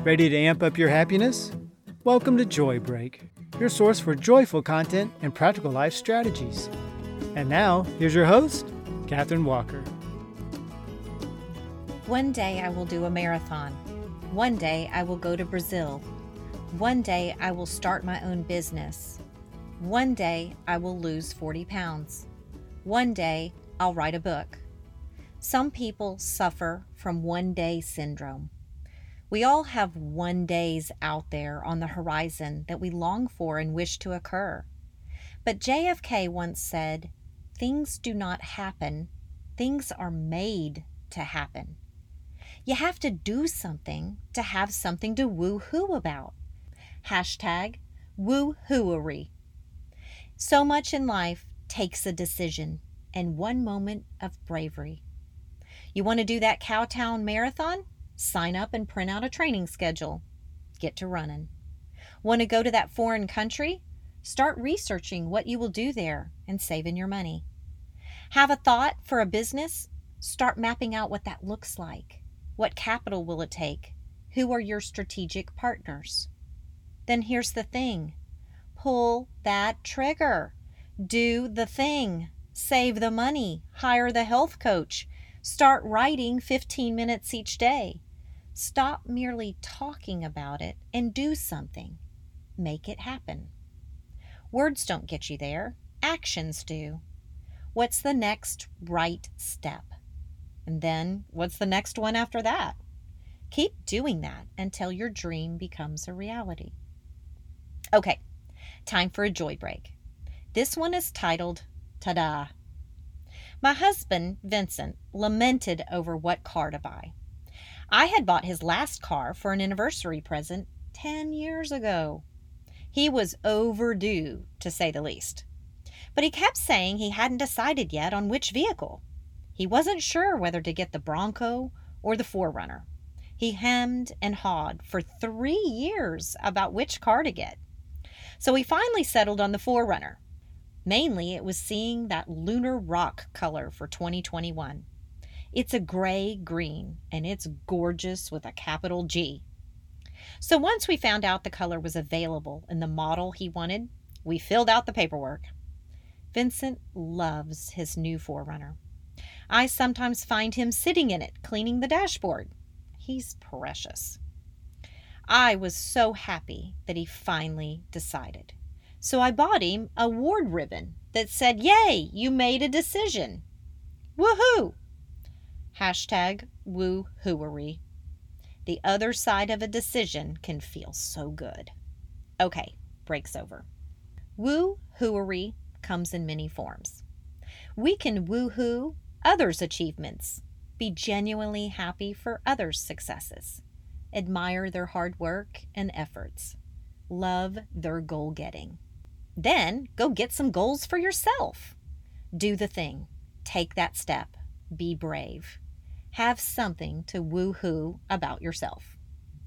Ready to amp up your happiness? Welcome to Joy Break, your source for joyful content and practical life strategies. And now, here's your host, Katherine Walker. One day I will do a marathon. One day I will go to Brazil. One day I will start my own business. One day I will lose 40 pounds. One day I'll write a book. Some people suffer from one-day syndrome. We all have one days out there on the horizon that we long for and wish to occur. But JFK once said, "Things do not happen, things are made to happen." You have to do something to have something to woo-hoo about. Hashtag woo-hooery. So much in life takes a decision and one moment of bravery. You want to do that Cowtown Marathon? Sign up and print out a training schedule. Get to running. Want to go to that foreign country? Start researching what you will do there and saving your money. Have a thought for a business? Start mapping out what that looks like. What capital will it take? Who are your strategic partners? Then here's the thing. Pull that trigger. Do the thing. Save the money. Hire the health coach. Start writing 15 minutes each day. Stop merely talking about it and do something. Make it happen. Words don't get you there. Actions do. What's the next right step? And then what's the next one after that? Keep doing that until your dream becomes a reality. Okay, time for a joy break. This one is titled, Ta-da! My husband, Vincent, lamented over what car to buy. I had bought his last car for an anniversary present 10 years ago. He was overdue, to say the least. But he kept saying he hadn't decided yet on which vehicle. He wasn't sure whether to get the Bronco or the 4Runner. He hemmed and hawed for 3 years about which car to get. So he finally settled on the 4Runner. Mainly, it was seeing that lunar rock color for 2021. It's a gray-green, and it's gorgeous with a capital G. So once we found out the color was available in the model he wanted, we filled out the paperwork. Vincent loves his new 4Runner. I sometimes find him sitting in it, cleaning the dashboard. He's precious. I was so happy that he finally decided. So I bought him a award ribbon that said, "Yay, you made a decision." Woohoo! Hashtag woo-hooery. The other side of a decision can feel so good. Okay, break's over. Woo-hooery comes in many forms. We can woo-hoo others' achievements, be genuinely happy for others' successes, admire their hard work and efforts, love their goal-getting. Then go get some goals for yourself. Do the thing. Take that step. Be brave. Have something to woo-hoo about yourself.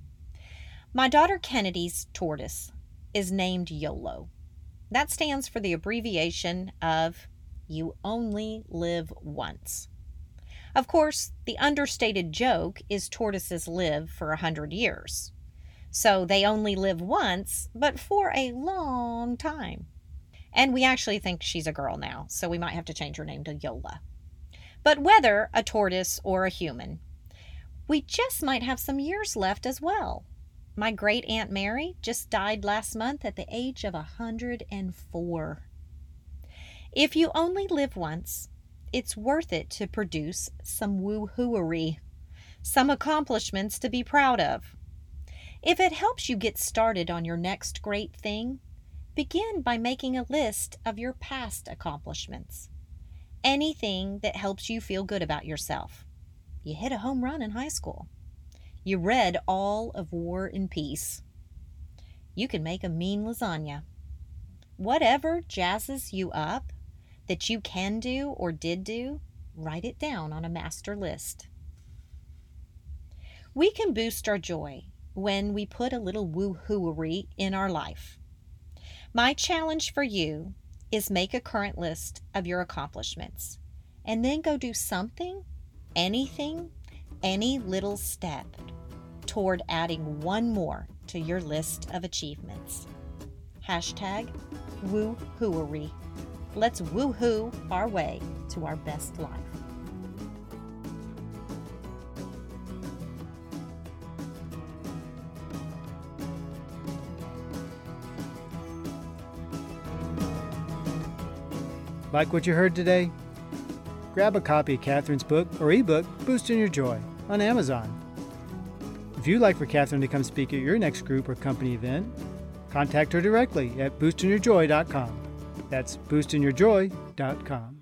My daughter Kennedy's tortoise is named YOLO. That stands for the abbreviation of You Only Live Once. Of course, the understated joke is tortoises live for 100 years. So they only live once, but for a long time. And we actually think she's a girl now, so we might have to change her name to Yola. But whether a tortoise or a human, we just might have some years left as well. My great Aunt Mary just died last month at the age of 104. If you only live once, it's worth it to produce some woo-hooery, some accomplishments to be proud of. If it helps you get started on your next great thing, begin by making a list of your past accomplishments. Anything that helps you feel good about yourself. You hit a home run in high school. You read all of War and Peace. You can make a mean lasagna. Whatever jazzes you up that you can do or did do, write it down on a master list. We can boost our joy when we put a little woo-hooery in our life. My challenge for you is make a current list of your accomplishments and then go do something, anything, any little step toward adding one more to your list of achievements. Hashtag woo-hooery. Let's woo-hoo our way to our best life. Like what you heard today? Grab a copy of Catherine's book or ebook, Boosting Your Joy, on Amazon. If you'd like for Catherine to come speak at your next group or company event, contact her directly at boostingyourjoy.com. That's boostingyourjoy.com.